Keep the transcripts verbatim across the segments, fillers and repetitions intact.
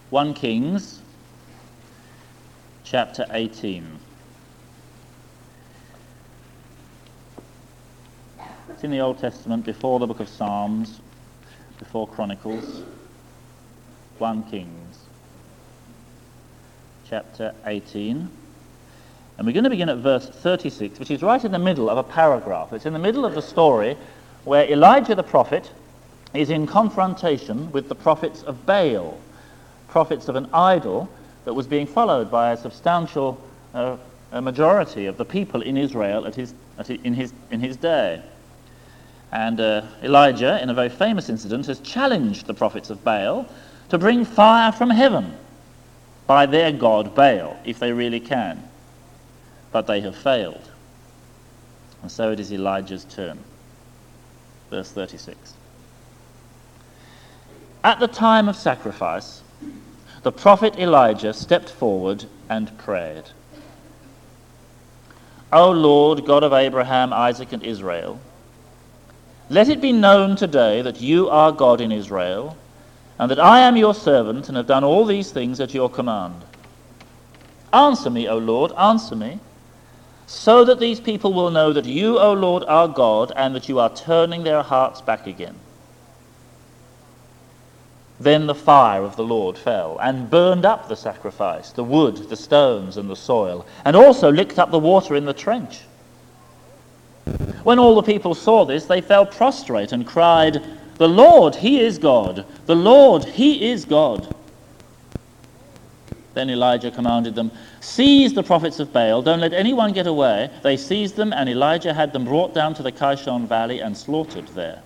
First Kings chapter eighteen. It's in the Old Testament, before the book of Psalms, before Chronicles. First Kings chapter eighteen. And we're going to begin at verse thirty-six, which is right in the middle of a paragraph. It's in the middle of the story where Elijah the prophet is in confrontation with the prophets of Baal, prophets of an idol that was being followed by a substantial uh, a majority of the people in Israel at his, at his, in, his, in his day. And uh, Elijah, in a very famous incident, has challenged the prophets of Baal to bring fire from heaven by their god Baal, if they really can. But they have failed. And so it is Elijah's turn. Verse thirty-six. At the time of sacrifice, the prophet Elijah stepped forward and prayed. O Lord, God of Abraham, Isaac, and Israel, let it be known today that you are God in Israel, and that I am your servant and have done all these things at your command. Answer me, O Lord, answer me, so that these people will know that you, O Lord, are God, and that you are turning their hearts back again. Then the fire of the Lord fell and burned up the sacrifice, the wood, the stones, and the soil, and also licked up the water in the trench. When all the people saw this, they fell prostrate and cried, "The Lord, he is God! The Lord, he is God!" Then Elijah commanded them, "Seize the prophets of Baal, don't let anyone get away." They seized them, and Elijah had them brought down to the Kishon valley and slaughtered there.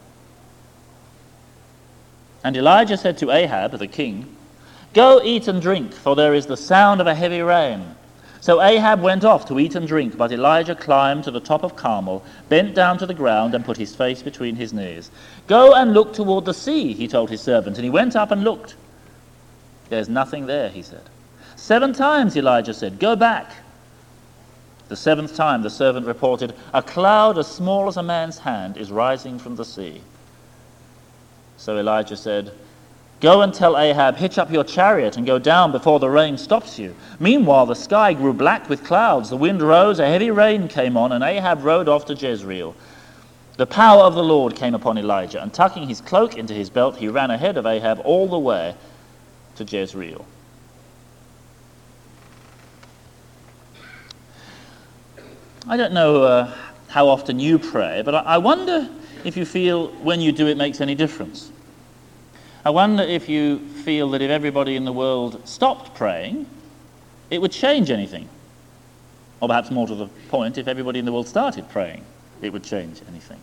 And Elijah said to Ahab, the king, "Go eat and drink, for there is the sound of a heavy rain." So Ahab went off to eat and drink, but Elijah climbed to the top of Carmel, bent down to the ground, and put his face between his knees. "Go and look toward the sea," he told his servant, and he went up and looked. "There's nothing there," he said. Seven times Elijah said, "Go back." The seventh time the servant reported, "A cloud as small as a man's hand is rising from the sea." So Elijah said, "Go and tell Ahab, hitch up your chariot and go down before the rain stops you." Meanwhile the sky grew black with clouds, the wind rose, a heavy rain came on, and Ahab rode off to Jezreel. The power of the Lord came upon Elijah, and tucking his cloak into his belt, he ran ahead of Ahab all the way to Jezreel. I don't know uh, how often you pray, but I, I wonder if you feel when you do it makes any difference. I wonder if you feel that if everybody in the world stopped praying, it would change anything. Or perhaps more to the point, if everybody in the world started praying, it would change anything.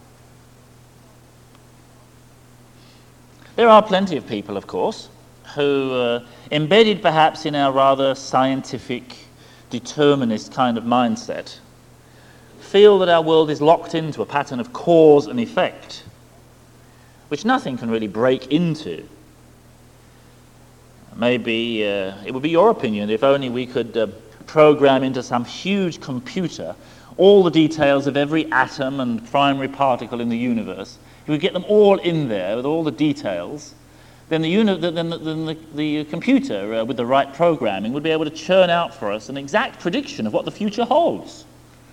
There are plenty of people, of course, who, uh, embedded perhaps in our rather scientific, determinist kind of mindset, feel that our world is locked into a pattern of cause and effect, which nothing can really break into. Maybe uh, it would be your opinion if only we could uh, program into some huge computer all the details of every atom and primary particle in the universe. If we get them all in there with all the details, then the, uni- then the, then the, the computer uh, with the right programming would be able to churn out for us an exact prediction of what the future holds.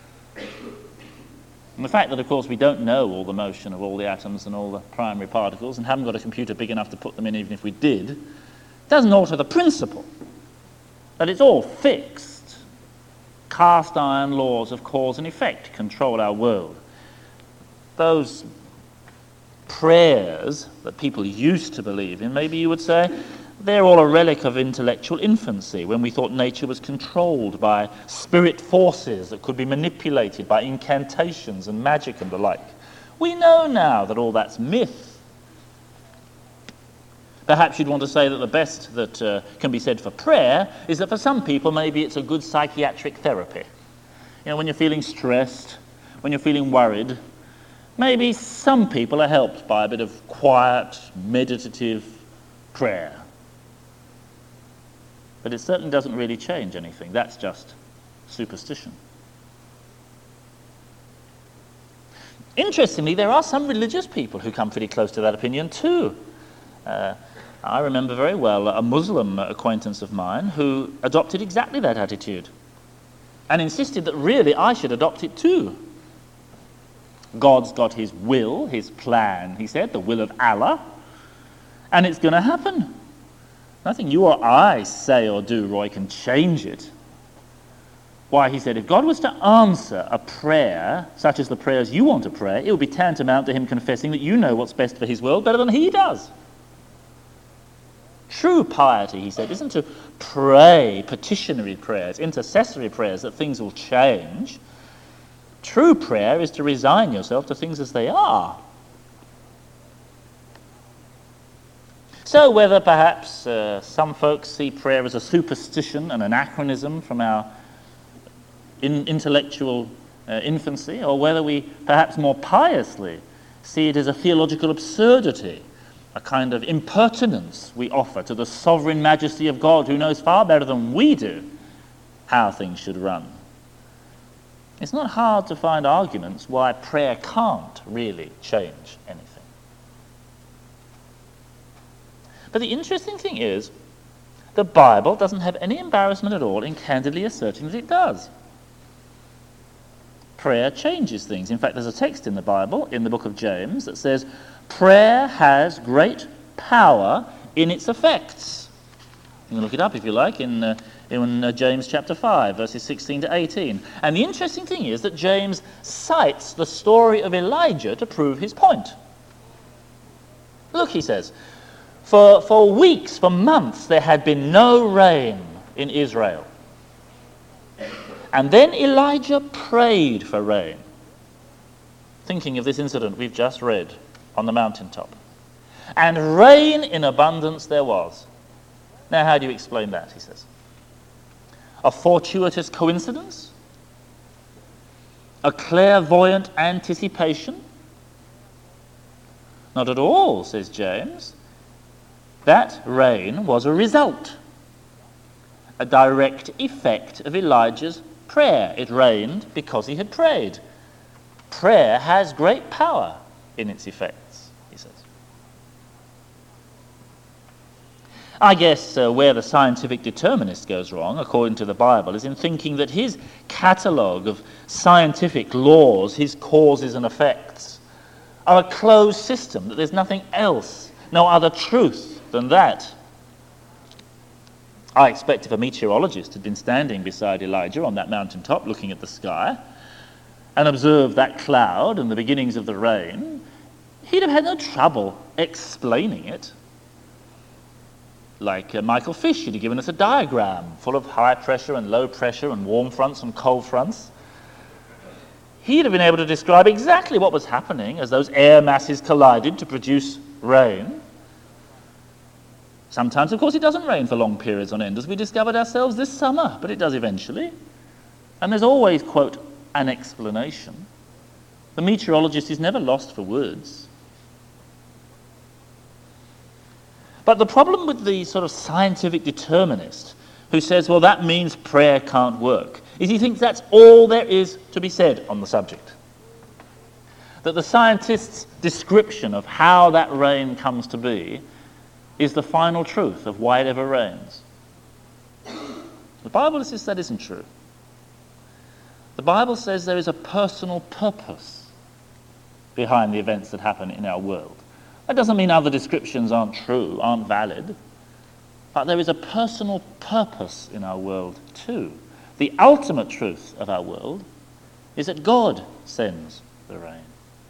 And the fact that, of course, we don't know all the motion of all the atoms and all the primary particles and haven't got a computer big enough to put them in even if we did, doesn't alter the principle that it's all fixed. Cast iron laws of cause and effect control our world. Those prayers that people used to believe in, maybe you would say, they're all a relic of intellectual infancy, when we thought nature was controlled by spirit forces that could be manipulated by incantations and magic and the like. We know now that all that's myth. Perhaps you'd want to say that the best that uh, can be said for prayer is that for some people maybe it's a good psychiatric therapy. You know, when you're feeling stressed, when you're feeling worried, maybe some people are helped by a bit of quiet, meditative prayer. But it certainly doesn't really change anything. That's just superstition. Interestingly, there are some religious people who come pretty close to that opinion too. Uh, I remember very well a Muslim acquaintance of mine who adopted exactly that attitude and insisted that really I should adopt it too. God's got his will, his plan, he said, the will of Allah, and it's going to happen. Nothing you or I say or do, Roy, can change it. Why, he said, if God was to answer a prayer, such as the prayers you want to pray, it would be tantamount to him confessing that you know what's best for his world better than he does. True piety, he said, isn't to pray petitionary prayers, intercessory prayers that things will change. True prayer is to resign yourself to things as they are. So whether perhaps uh, some folks see prayer as a superstition, an anachronism from our in intellectual uh, infancy, or whether we perhaps more piously see it as a theological absurdity, a kind of impertinence we offer to the sovereign majesty of God, who knows far better than we do how things should run. It's not hard to find arguments why prayer can't really change anything. But the interesting thing is, the Bible doesn't have any embarrassment at all in candidly asserting that it does. Prayer changes things. In fact, there's a text in the Bible, in the book of James, that says, prayer has great power in its effects. You can look it up if you like in, uh, in uh, James chapter five, verses sixteen to eighteen. And the interesting thing is that James cites the story of Elijah to prove his point. Look, he says, For, for weeks, for months, there had been no rain in Israel. And then Elijah prayed for rain, thinking of this incident we've just read on the mountaintop. And rain in abundance there was. Now, how do you explain that, he says? A fortuitous coincidence? A clairvoyant anticipation? Not at all, says James. That rain was a result, a direct effect of Elijah's prayer. It rained because he had prayed. Prayer has great power in its effects, he says. I guess uh, where the scientific determinist goes wrong, according to the Bible, is in thinking that his catalogue of scientific laws, his causes and effects, are a closed system, that there's nothing else, no other truth than that. I expect if a meteorologist had been standing beside Elijah on that mountaintop looking at the sky and observed that cloud and the beginnings of the rain, he'd have had no trouble explaining it. Like uh, Michael Fish, he'd have given us a diagram full of high pressure and low pressure and warm fronts and cold fronts. He'd have been able to describe exactly what was happening as those air masses collided to produce rain. Sometimes, of course, it doesn't rain for long periods on end, as we discovered ourselves this summer, but it does eventually. And there's always, quote, an explanation. The meteorologist is never lost for words. But the problem with the sort of scientific determinist who says, well, that means prayer can't work, is he thinks that's all there is to be said on the subject. That the scientist's description of how that rain comes to be is the final truth of why it ever rains. The Bible says that isn't true. The Bible says there is a personal purpose behind the events that happen in our world. That doesn't mean other descriptions aren't true, aren't valid, but there is a personal purpose in our world too. The ultimate truth of our world is that God sends the rain.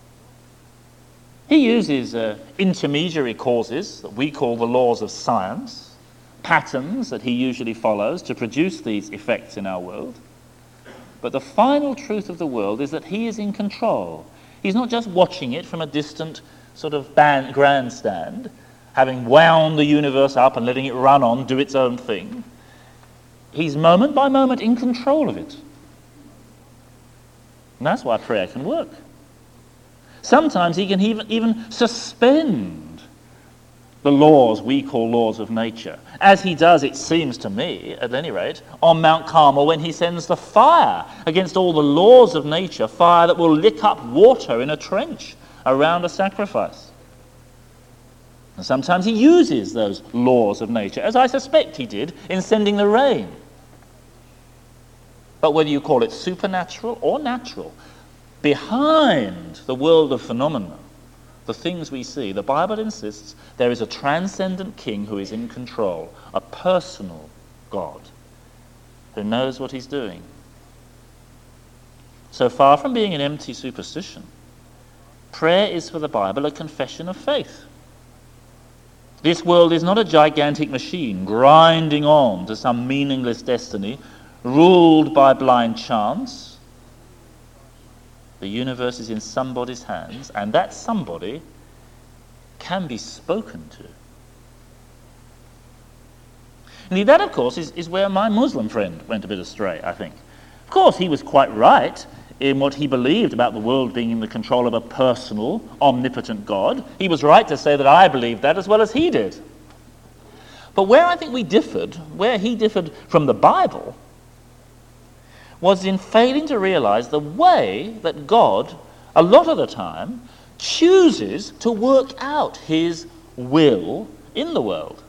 He uses uh, intermediary causes that we call the laws of science, patterns that he usually follows to produce these effects in our world. But the final truth of the world is that he is in control. He's not just watching it from a distant sort of band, grandstand, having wound the universe up and letting it run on, do its own thing. He's moment by moment in control of it. And that's why prayer can work. Sometimes he can even, even suspend the laws we call laws of nature, as he does, it seems to me, at any rate, on Mount Carmel when he sends the fire against all the laws of nature, fire that will lick up water in a trench around a sacrifice. And sometimes he uses those laws of nature, as I suspect he did in sending the rain. But whether you call it supernatural or natural, behind the world of phenomena, the things we see, the Bible insists there is a transcendent king who is in control, a personal God who knows what he's doing. So far from being an empty superstition, prayer is for the Bible a confession of faith. This world is not a gigantic machine grinding on to some meaningless destiny, ruled by blind chance. The universe is in somebody's hands, and that somebody can be spoken to. Indeed, that, of course, is, is where my Muslim friend went a bit astray, I think. Of course, he was quite right in what he believed about the world being in the control of a personal, omnipotent God. He was right to say that I believed that as well as he did. But where I think we differed, where he differed from the Bible, was in failing to realize the way that God, a lot of the time, chooses to work out his will in the world.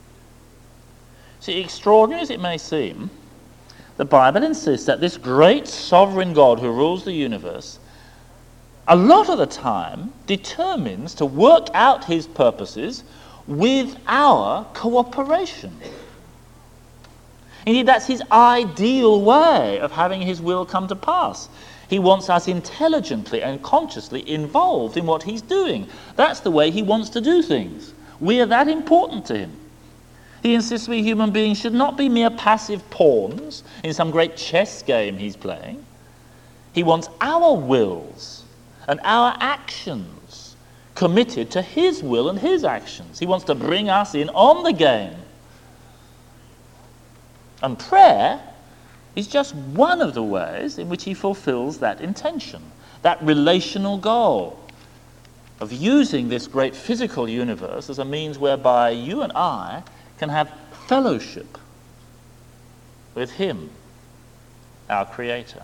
See, extraordinary as it may seem, the Bible insists that this great sovereign God who rules the universe, a lot of the time, determines to work out his purposes with our cooperation. Indeed, that's his ideal way of having his will come to pass. He wants us intelligently and consciously involved in what he's doing. That's the way he wants to do things. We are that important to him. He insists we human beings should not be mere passive pawns in some great chess game he's playing. He wants our wills and our actions committed to his will and his actions. He wants to bring us in on the game. And prayer is just one of the ways in which he fulfills that intention, that relational goal of using this great physical universe as a means whereby you and I can have fellowship with him, our Creator.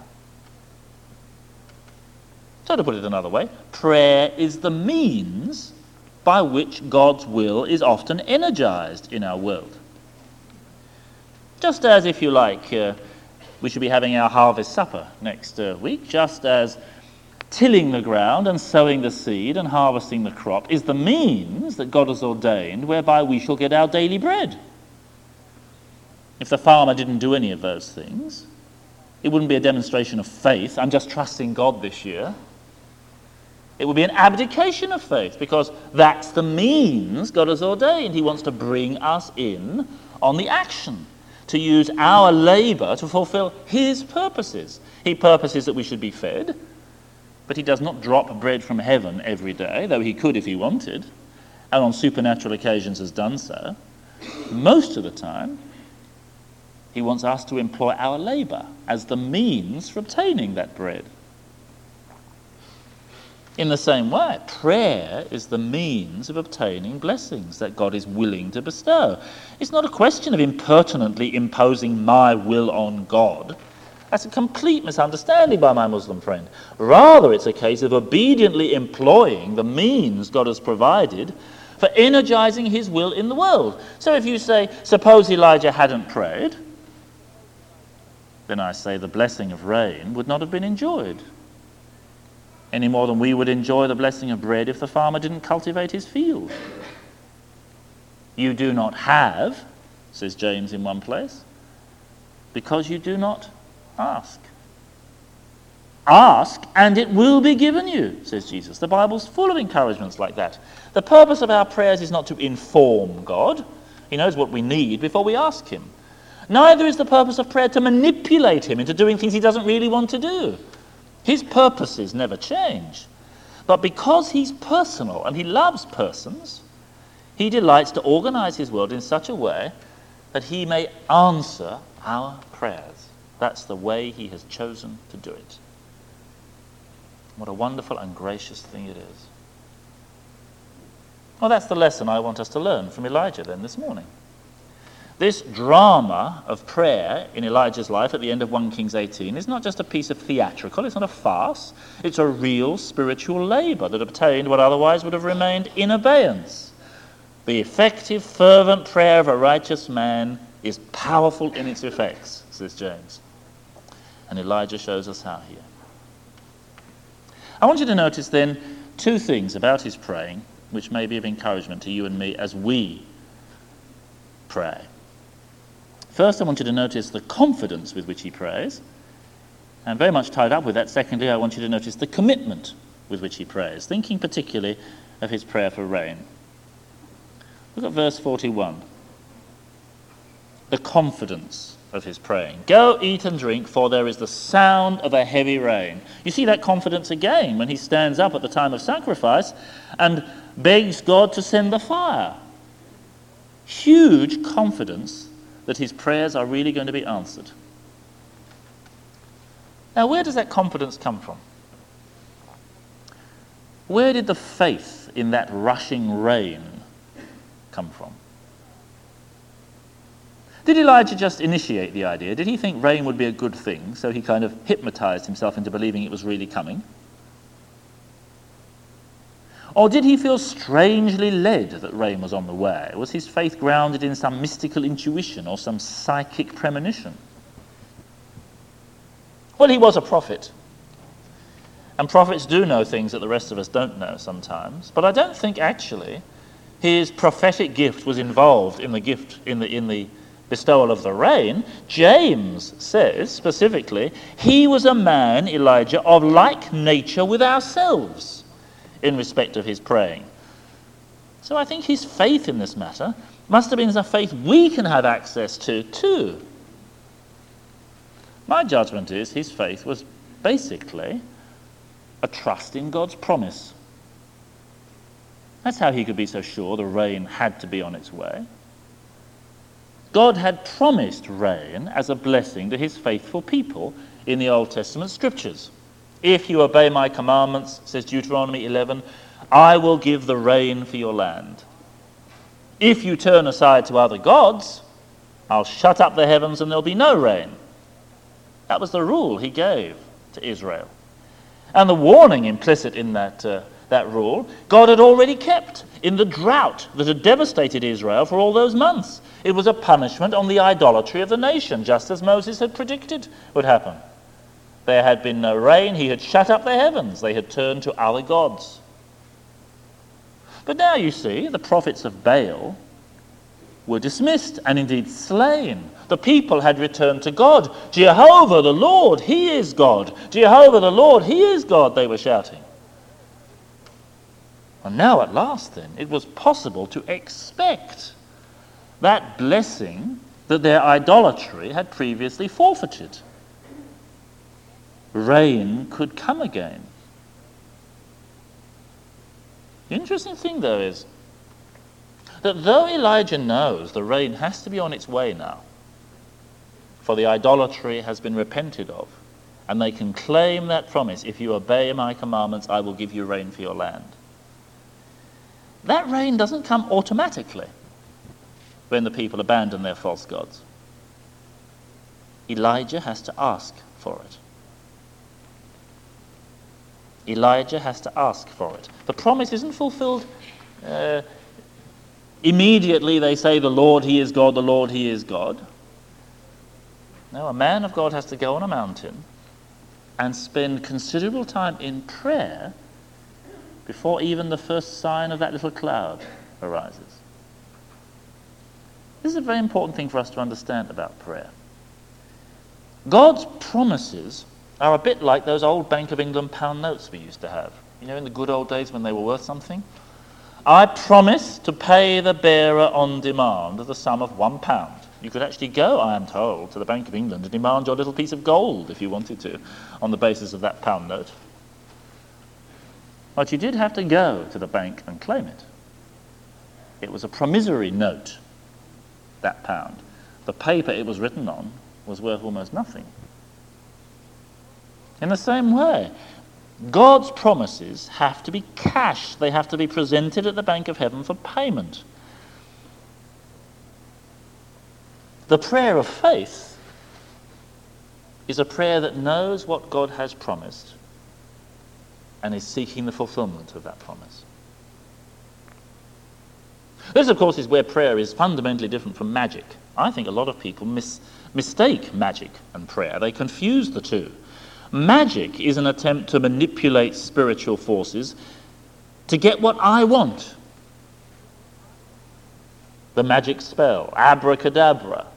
So to put it another way, prayer is the means by which God's will is often energized in our world. Just as, if you like, uh, we should be having our harvest supper next uh, week, just as tilling the ground and sowing the seed and harvesting the crop is the means that God has ordained whereby we shall get our daily bread. If the farmer didn't do any of those things, it wouldn't be a demonstration of faith. I'm just trusting God this year. It would be an abdication of faith, because that's the means God has ordained. He wants to bring us in on the action, to use our labor to fulfill his purposes. He purposes that we should be fed, but he does not drop bread from heaven every day, though he could if he wanted, and on supernatural occasions has done so. Most of the time, he wants us to employ our labor as the means for obtaining that bread. In the same way, prayer is the means of obtaining blessings that God is willing to bestow. It's not a question of impertinently imposing my will on God. That's a complete misunderstanding by my Muslim friend. Rather, it's a case of obediently employing the means God has provided for energizing his will in the world. So if you say, suppose Elijah hadn't prayed, then I say the blessing of rain would not have been enjoyed, any more than we would enjoy the blessing of bread if the farmer didn't cultivate his field. You do not have, says James in one place, because you do not ask. Ask, and it will be given you, says Jesus. The Bible's full of encouragements like that. The purpose of our prayers is not to inform God. He knows what we need before we ask him. Neither is the purpose of prayer to manipulate him into doing things he doesn't really want to do. His purposes never change. But because he's personal and he loves persons, he delights to organize his world in such a way that he may answer our prayers. That's the way he has chosen to do it. What a wonderful and gracious thing it is. Well, that's the lesson I want us to learn from Elijah then this morning. This drama of prayer in Elijah's life at the end of First Kings eighteen is not just a piece of theatrical, it's not a farce. It's a real spiritual labor that obtained what otherwise would have remained in abeyance. The effective, fervent prayer of a righteous man is powerful in its effects, says James. And Elijah shows us how here. I want you to notice then two things about his praying, which may be of encouragement to you and me as we pray. First, I want you to notice the confidence with which he prays. And very much tied up with that, secondly, I want you to notice the commitment with which he prays, thinking particularly of his prayer for rain. Look at verse forty-one. The confidence of his praying. Go eat and drink, for there is the sound of a heavy rain. You see that confidence again when he stands up at the time of sacrifice and begs God to send the fire. Huge confidence that his prayers are really going to be answered. Now, where does that confidence come from? Where did the faith in that rushing rain come from? Did Elijah just initiate the idea? Did he think rain would be a good thing, so he kind of hypnotized himself into believing it was really coming? Or did he feel strangely led that rain was on the way? Was his faith grounded in some mystical intuition or some psychic premonition? Well, he was a prophet. And prophets do know things that the rest of us don't know sometimes. But I don't think actually his prophetic gift was involved in the gift, in the, in the bestowal of the rain. James says specifically, he was a man, Elijah, of like nature with ourselves in respect of his praying. So I think his faith in this matter must have been a faith we can have access to too. My judgment is his faith was basically a trust in God's promise. That's how he could be so sure the rain had to be on its way. God had promised rain as a blessing to his faithful people in the Old Testament scriptures. If you obey my commandments, says Deuteronomy eleven, I will give the rain for your land. If you turn aside to other gods, I'll shut up the heavens and there'll be no rain. That was the rule he gave to Israel. And the warning implicit in that, uh, that rule, God had already kept in the drought that had devastated Israel for all those months. It was a punishment on the idolatry of the nation, just as Moses had predicted would happen. There had been no rain, he had shut up the heavens, they had turned to other gods. But now you see, the prophets of Baal were dismissed and indeed slain. The people had returned to God. Jehovah the Lord, he is God. Jehovah the Lord, he is God, they were shouting. And now at last then, it was possible to expect that blessing that their idolatry had previously forfeited. Rain could come again. The interesting thing though is that though Elijah knows the rain has to be on its way now, for the idolatry has been repented of, and they can claim that promise, if you obey my commandments, I will give you rain for your land. That rain doesn't come automatically when the people abandon their false gods. Elijah has to ask for it. Elijah has to ask for it. The promise isn't fulfilled uh, immediately. They say, the Lord, he is God, the Lord, he is God. No, a man of God has to go on a mountain and spend considerable time in prayer before even the first sign of that little cloud arises. This is a very important thing for us to understand about prayer. God's promises are a bit like those old Bank of England pound notes we used to have. You know, in the good old days when they were worth something. I promise to pay the bearer on demand the sum of one pound. You could actually go, I am told, to the Bank of England and demand your little piece of gold if you wanted to, on the basis of that pound note. But you did have to go to the bank and claim it. It was a promissory note, that pound. The paper it was written on was worth almost nothing. In the same way, God's promises have to be cash. They have to be presented at the Bank of Heaven for payment. The prayer of faith is a prayer that knows what God has promised and is seeking the fulfillment of that promise. This, of course, is where prayer is fundamentally different from magic. I think a lot of people mis- mistake magic and prayer. They confuse the two. Magic is an attempt to manipulate spiritual forces to get what I want. The magic spell, abracadabra.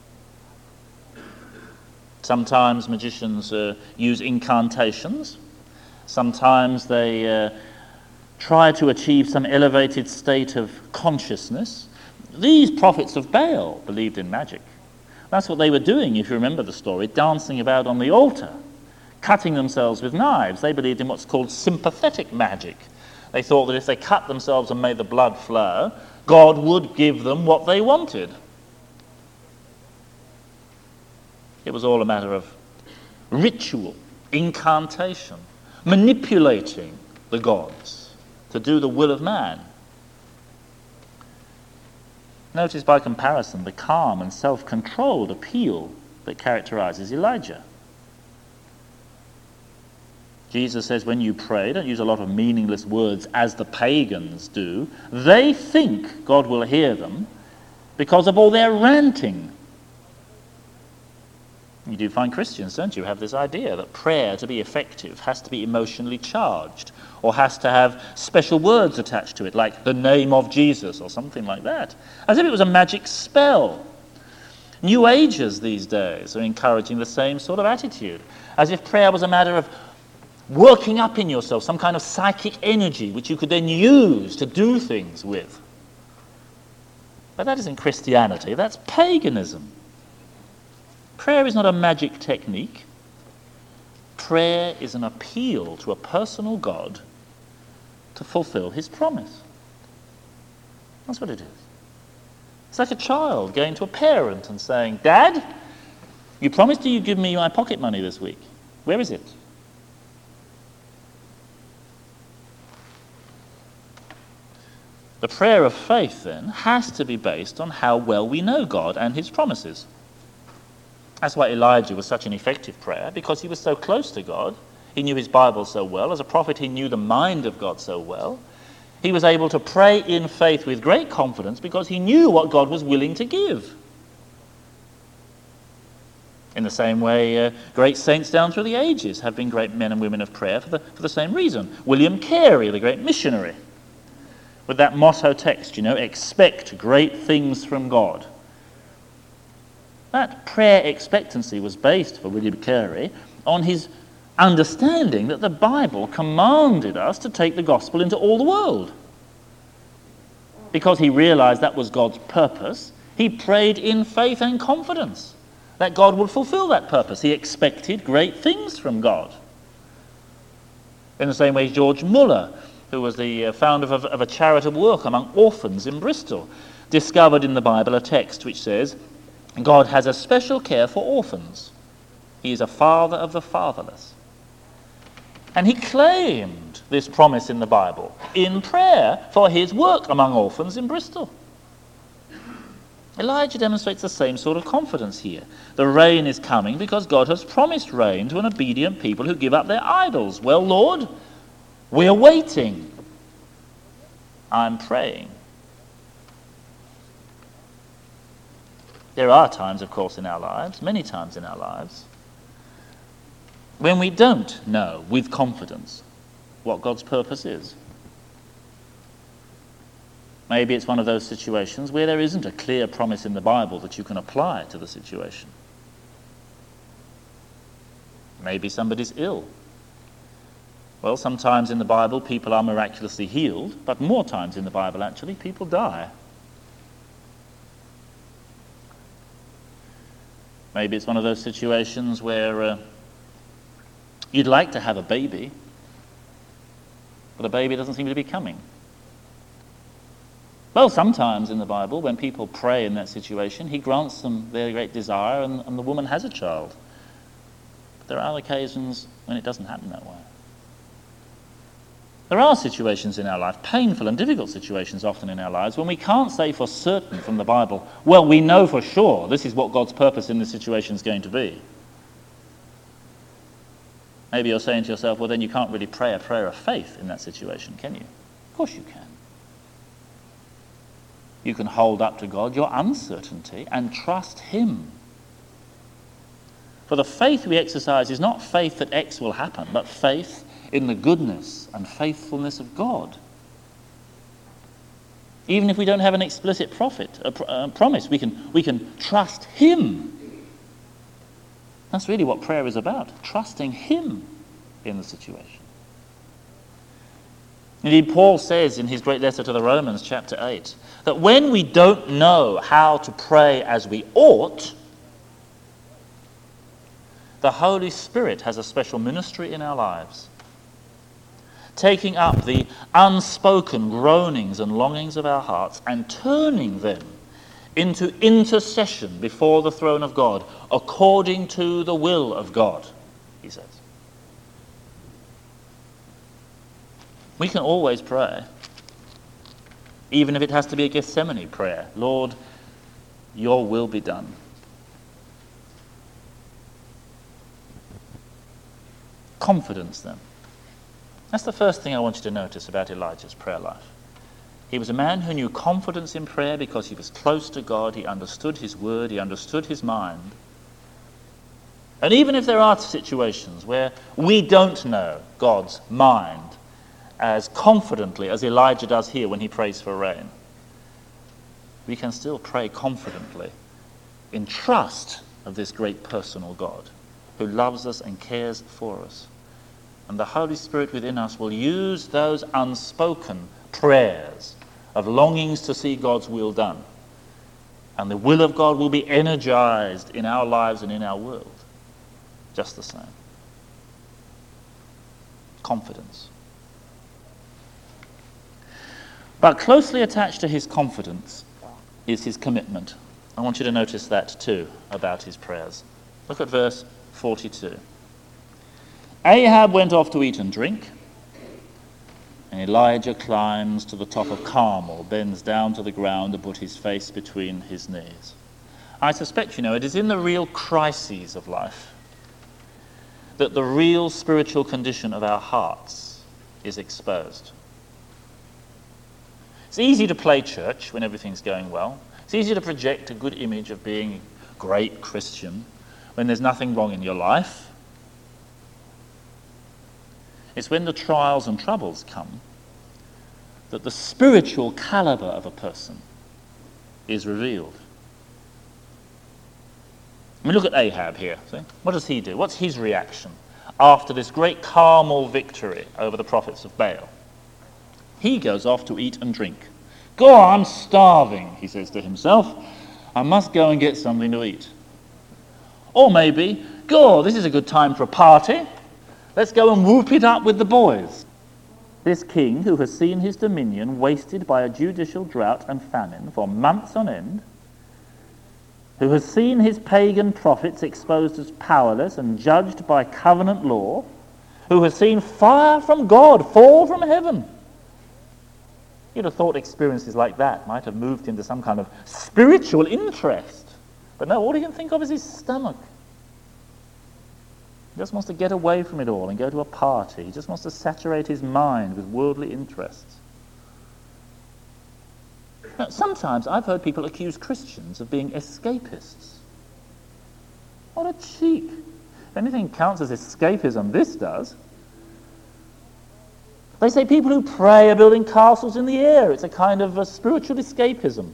Sometimes magicians uh, use incantations. Sometimes they uh, try to achieve some elevated state of consciousness. These prophets of Baal believed in magic. That's what they were doing, if you remember the story, dancing about on the altar, cutting themselves with knives. They believed in what's called sympathetic magic. They thought that if they cut themselves and made the blood flow, God would give them what they wanted. It was all a matter of ritual, incantation, manipulating the gods to do the will of man. Notice by comparison the calm and self-controlled appeal that characterizes Elijah. Jesus says, when you pray, don't use a lot of meaningless words as the pagans do. They think God will hear them because of all their ranting. You do find Christians, don't you, have this idea that prayer, to be effective, has to be emotionally charged or has to have special words attached to it, like the name of Jesus or something like that, as if it was a magic spell. New Agers these days are encouraging the same sort of attitude, as if prayer was a matter of working up in yourself some kind of psychic energy which you could then use to do things with. But that isn't Christianity, that's paganism. Prayer is not a magic technique. Prayer is an appeal to a personal God to fulfill his promise. That's what it is. It's like a child going to a parent and saying, Dad, you promised you give me my pocket money this week. Where is it? The prayer of faith, then, has to be based on how well we know God and his promises. That's why Elijah was such an effective prayer, because he was so close to God. He knew his Bible so well. As a prophet, he knew the mind of God so well. He was able to pray in faith with great confidence because he knew what God was willing to give. In the same way, uh, great saints down through the ages have been great men and women of prayer for the, for the same reason. William Carey, the great missionary, with that motto text, you know, expect great things from God. That prayer expectancy was based for William Carey on his understanding that the Bible commanded us to take the gospel into all the world. Because he realized that was God's purpose, he prayed in faith and confidence that God would fulfill that purpose. He expected great things from God. In the same way, George Muller, who was the founder of a, of a charitable work among orphans in Bristol, discovered in the Bible a text which says, God has a special care for orphans. He is a father of the fatherless. And he claimed this promise in the Bible in prayer for his work among orphans in Bristol. Elijah demonstrates the same sort of confidence here. The rain is coming because God has promised rain to an obedient people who give up their idols. Well, Lord, we're waiting. I'm praying. There are times, of course, in our lives, many times in our lives, when we don't know with confidence what God's purpose is. Maybe it's one of those situations where there isn't a clear promise in the Bible that you can apply to the situation. Maybe somebody's ill. Well, sometimes in the Bible people are miraculously healed, but more times in the Bible, actually, people die. Maybe it's one of those situations where uh, you'd like to have a baby, but a baby doesn't seem to be coming. Well, sometimes in the Bible, when people pray in that situation, he grants them their great desire and, and the woman has a child. But there are occasions when it doesn't happen that way. There are situations in our life, painful and difficult situations often in our lives, when we can't say for certain from the Bible, well, we know for sure this is what God's purpose in this situation is going to be. Maybe you're saying to yourself, well, then you can't really pray a prayer of faith in that situation, can you? Of course you can. You can hold up to God your uncertainty and trust him. For the faith we exercise is not faith that X will happen, but faith in the goodness and faithfulness of God. Even if we don't have an explicit prophet, a, pr- a promise, we can, we can trust him. That's really what prayer is about, trusting him in the situation. Indeed, Paul says in his great letter to the Romans, chapter eight, that when we don't know how to pray as we ought, the Holy Spirit has a special ministry in our lives, taking up the unspoken groanings and longings of our hearts and turning them into intercession before the throne of God, according to the will of God, he says. We can always pray, even if it has to be a Gethsemane prayer. Lord, your will be done. Confidence, then. That's the first thing I want you to notice about Elijah's prayer life. He was a man who knew confidence in prayer because he was close to God, he understood his word, he understood his mind. And even if there are situations where we don't know God's mind as confidently as Elijah does here when he prays for rain, we can still pray confidently in trust of this great personal God who loves us and cares for us. And the Holy Spirit within us will use those unspoken prayers of longings to see God's will done. And the will of God will be energized in our lives and in our world. Just the same. Confidence. But closely attached to his confidence is his commitment. I want you to notice that too about his prayers. Look at verse forty-two. Ahab went off to eat and drink, and Elijah climbs to the top of Carmel, bends down to the ground and put his face between his knees. I suspect, you know, it is in the real crises of life that the real spiritual condition of our hearts is exposed. It's easy to play church when everything's going well. It's easy to project a good image of being a great Christian when there's nothing wrong in your life. It's when the trials and troubles come that the spiritual caliber of a person is revealed. I mean, look at Ahab here. See? What does he do? What's his reaction after this great Carmel victory over the prophets of Baal? He goes off to eat and drink. God, I'm starving, he says to himself. I must go and get something to eat. Or maybe, God, this is a good time for a party. Let's go and whoop it up with the boys. This king, who has seen his dominion wasted by a judicial drought and famine for months on end, who has seen his pagan prophets exposed as powerless and judged by covenant law, who has seen fire from God fall from heaven. You'd have thought experiences like that might have moved into some kind of spiritual interest. But no, all he can think of is his stomach. He just wants to get away from it all and go to a party. He just wants to saturate his mind with worldly interests. Now, sometimes I've heard people accuse Christians of being escapists. What a cheek. If anything counts as escapism, this does. They say people who pray are building castles in the air. It's a kind of a spiritual escapism.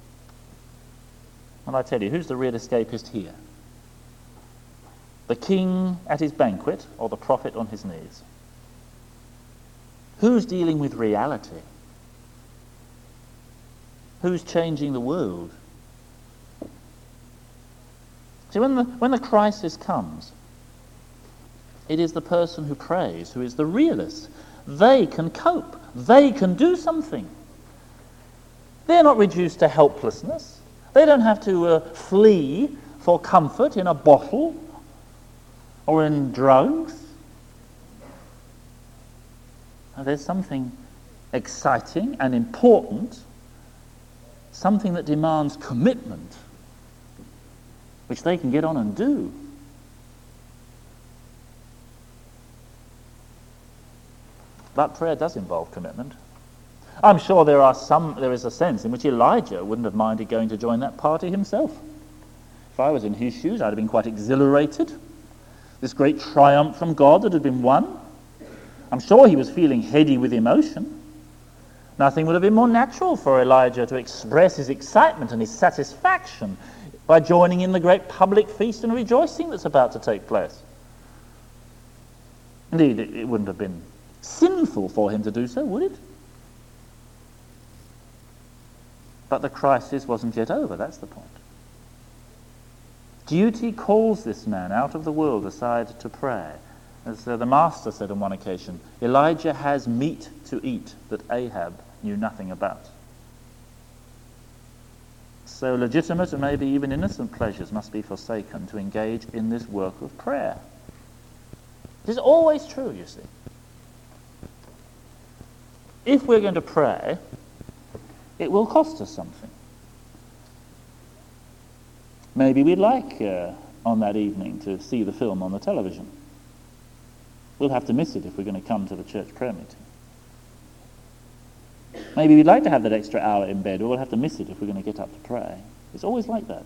And I tell you, who's the real escapist here? The king at his banquet or the prophet on his knees? Who's dealing with reality? Who's changing the world? See, when the, when the crisis comes, it is the person who prays who is the realist. They can cope. They can do something. They're not reduced to helplessness. They don't have to uh, flee for comfort in a bottle or in drugs. Now, there's something exciting and important, something that demands commitment, which they can get on and do. But prayer does involve commitment. I'm sure there are some, there is a sense in which Elijah wouldn't have minded going to join that party himself. If I was in his shoes, I'd have been quite exhilarated. This great triumph from God that had been won. I'm sure he was feeling heady with emotion. Nothing would have been more natural for Elijah to express his excitement and his satisfaction by joining in the great public feast and rejoicing that's about to take place. Indeed, it, it wouldn't have been sinful for him to do so, would it? But the crisis wasn't yet over, that's the point. Duty calls this man out of the world aside to pray. As uh, the master said on one occasion, Elijah has meat to eat that Ahab knew nothing about. So legitimate and maybe even innocent pleasures must be forsaken to engage in this work of prayer. It is always true, you see. If we're going to pray, it will cost us something. Maybe we'd like uh, on that evening to see the film on the television. We'll have to miss it if we're going to come to the church prayer meeting. Maybe we'd like to have that extra hour in bed, or we'll have to miss it if we're going to get up to pray. It's always like that.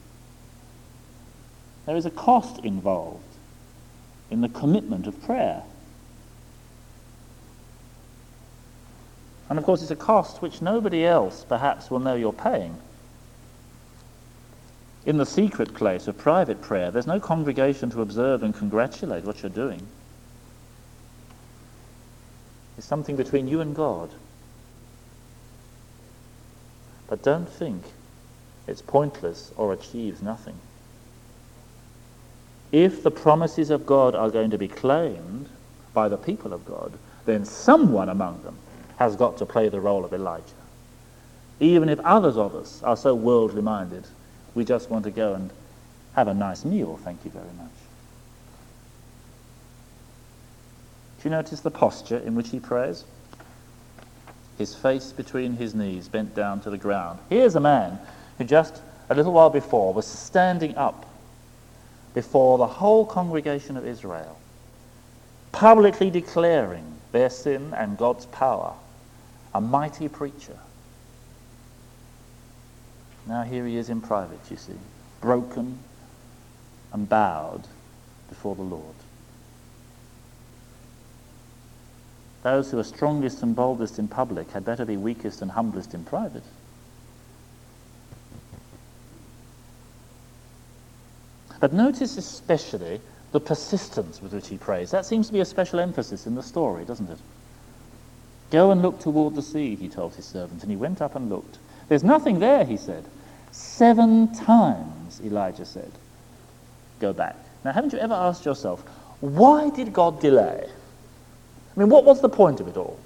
There is a cost involved in the commitment of prayer. And of course it's a cost which nobody else perhaps will know you're paying. In the secret place of private prayer, there's no congregation to observe and congratulate what you're doing. It's something between you and God. But don't think it's pointless or achieves nothing. If the promises of God are going to be claimed by the people of God, then someone among them has got to play the role of Elijah. Even if others of us are so worldly minded, we just want to go and have a nice meal, thank you very much. Do you notice the posture in which he prays? His face between his knees, bent down to the ground. Here's a man who just a little while before was standing up before the whole congregation of Israel, publicly declaring their sin and God's power, a mighty preacher. Now here he is in private, you see, broken and bowed before the Lord. Those who are strongest and boldest in public had better be weakest and humblest in private. But notice especially the persistence with which he prays. That seems to be a special emphasis in the story, doesn't it? Go and look toward the sea, he told his servant, and he went up and looked. There's nothing there, he said. Seven times, Elijah said, go back. Now, haven't you ever asked yourself, why did God delay? I mean, what was the point of it all?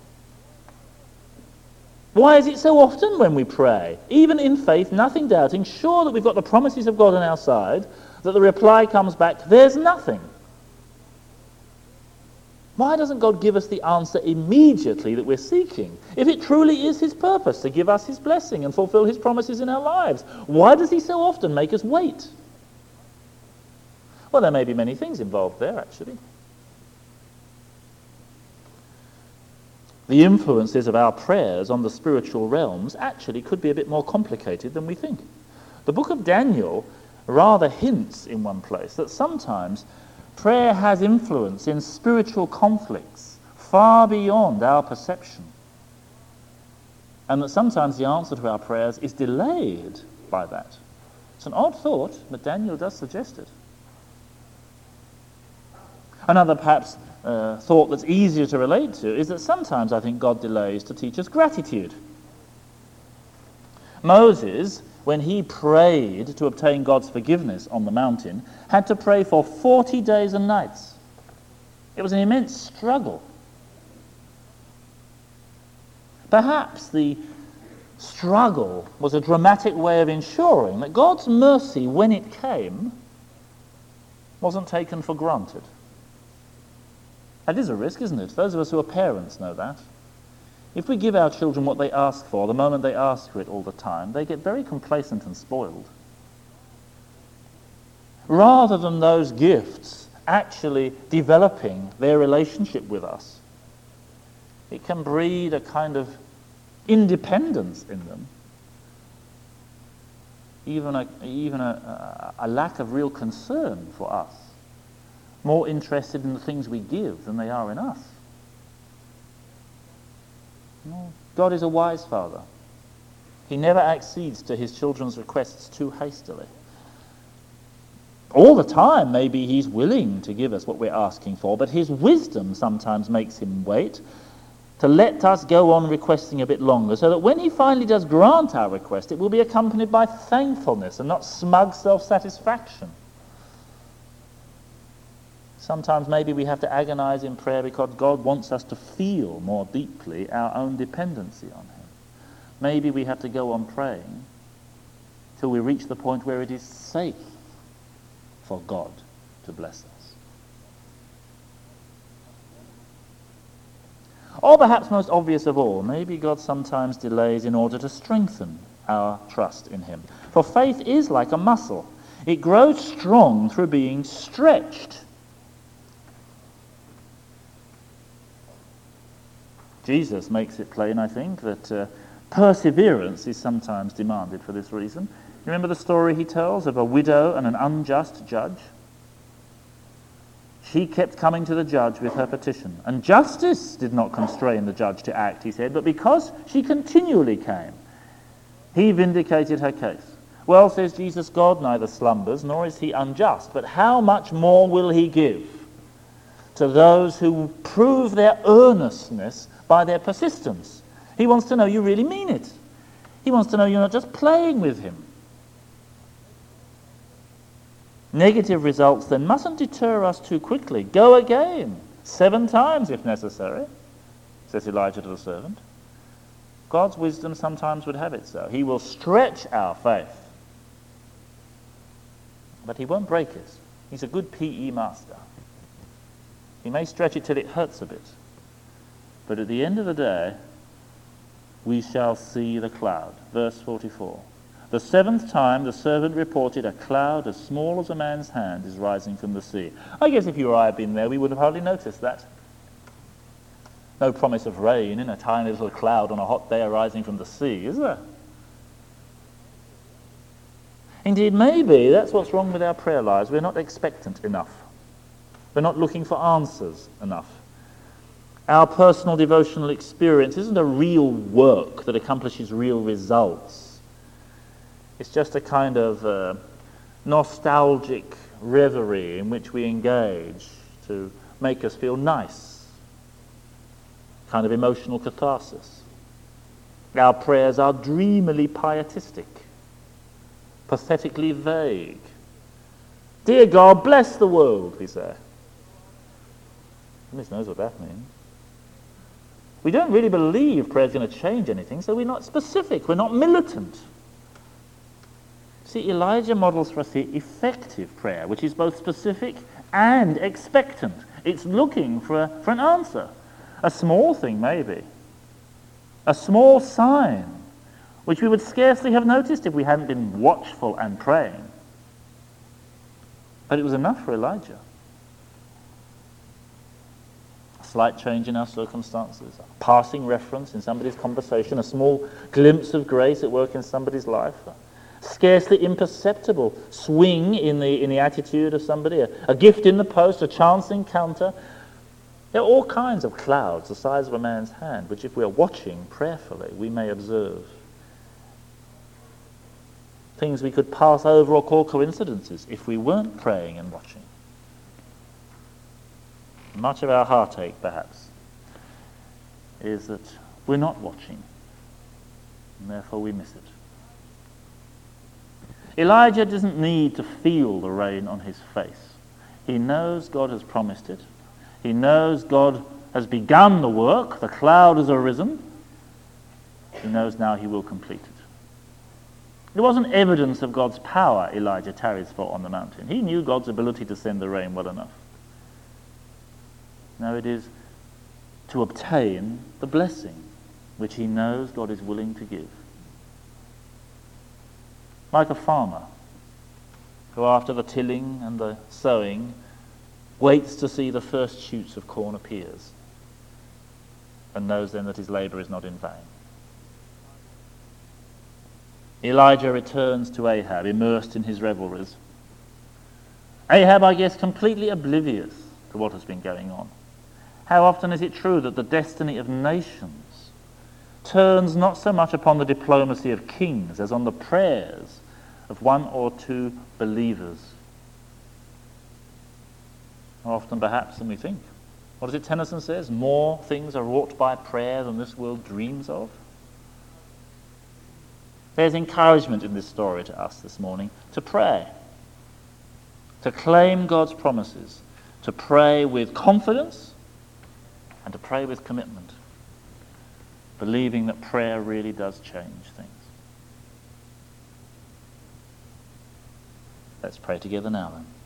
Why is it so often when we pray, even in faith, nothing doubting, sure that we've got the promises of God on our side, that the reply comes back, there's nothing? Why doesn't God give us the answer immediately that we're seeking? If it truly is his purpose to give us his blessing and fulfill his promises in our lives, why does he so often make us wait? Well, there may be many things involved there, actually. The influences of our prayers on the spiritual realms actually could be a bit more complicated than we think. The book of Daniel rather hints in one place that sometimes prayer has influence in spiritual conflicts far beyond our perception, and that sometimes the answer to our prayers is delayed by that. It's an odd thought, but Daniel does suggest it. Another perhaps uh, thought that's easier to relate to is that sometimes I think God delays to teach us gratitude. Moses, when he prayed to obtain God's forgiveness on the mountain, had to pray for forty days and nights. It was an immense struggle. Perhaps the struggle was a dramatic way of ensuring that God's mercy, when it came, wasn't taken for granted. That is a risk, isn't it? Those of us who are parents know that. If we give our children what they ask for, the moment they ask for it all the time, they get very complacent and spoiled. Rather than those gifts actually developing their relationship with us, it can breed a kind of independence in them, even a, even a, a, a lack of real concern for us, more interested in the things we give than they are in us. No. God is a wise Father. He never accedes to his children's requests too hastily. All the time, maybe he's willing to give us what we're asking for, but his wisdom sometimes makes him wait to let us go on requesting a bit longer, so that when he finally does grant our request, it will be accompanied by thankfulness and not smug self-satisfaction. Sometimes maybe we have to agonize in prayer because God wants us to feel more deeply our own dependency on him. Maybe we have to go on praying till we reach the point where it is safe for God to bless us. Or perhaps most obvious of all, maybe God sometimes delays in order to strengthen our trust in him. For faith is like a muscle. It grows strong through being stretched. Jesus makes it plain, I think, that uh, perseverance is sometimes demanded for this reason. You remember the story he tells of a widow and an unjust judge? She kept coming to the judge with her petition, and justice did not constrain the judge to act, he said, but because she continually came, he vindicated her case. Well, says Jesus, God neither slumbers nor is he unjust, but how much more will he give to those who prove their earnestness by their persistence? He wants to know you really mean it. He wants to know you're not just playing with him. Negative results then mustn't deter us too quickly. Go again, seven times if necessary, says Elijah to the servant. God's wisdom sometimes would have it so. He will stretch our faith, but he won't break it. He's a good P E master. He may stretch it till it hurts a bit, but at the end of the day, we shall see the cloud. Verse forty-four. The seventh time the servant reported, a cloud as small as a man's hand is rising from the sea. I guess if you or I had been there, we would have hardly noticed that. No promise of rain in a tiny little cloud on a hot day arising from the sea, is there? Indeed, maybe that's what's wrong with our prayer lives. We're not expectant enough. We're not looking for answers enough. Our personal devotional experience isn't a real work that accomplishes real results. It's just a kind of uh, nostalgic reverie in which we engage to make us feel nice, kind of emotional catharsis. Our prayers are dreamily pietistic, pathetically vague. Dear God, bless the world, we say. Goodness knows what that means. We don't really believe prayer's going to change anything, so we're not specific, we're not militant. See, Elijah models for us the effective prayer, which is both specific and expectant. It's looking for, a, for an answer. A small thing, maybe. A small sign, which we would scarcely have noticed if we hadn't been watchful and praying. But it was enough for Elijah. A slight change in our circumstances, a passing reference in somebody's conversation, a small glimpse of grace at work in somebody's life, scarcely imperceptible swing in the in the attitude of somebody, a, a gift in the post, a chance encounter. There are all kinds of clouds the size of a man's hand, which if we are watching prayerfully, we may observe. Things we could pass over or call coincidences if we weren't praying and watching. Much of our heartache, perhaps, is that we're not watching, and therefore we miss it. Elijah doesn't need to feel the rain on his face. He knows God has promised it. He knows God has begun the work. The cloud has arisen. He knows now he will complete it. It wasn't evidence of God's power Elijah tarries for on the mountain. He knew God's ability to send the rain well enough. No, it is to obtain the blessing which he knows God is willing to give. Like a farmer who, after the tilling and the sowing, waits to see the first shoots of corn appears and knows then that his labour is not in vain. Elijah returns to Ahab, immersed in his revelries. Ahab, I guess, completely oblivious to what has been going on. How often is it true that the destiny of nations turns not so much upon the diplomacy of kings as on the prayers of one or two believers? More often perhaps than we think. What is it Tennyson says? More things are wrought by prayer than this world dreams of. There's encouragement in this story to us this morning to pray, to claim God's promises, to pray with confidence and to pray with commitment, believing that prayer really does change things. Let's pray together now then.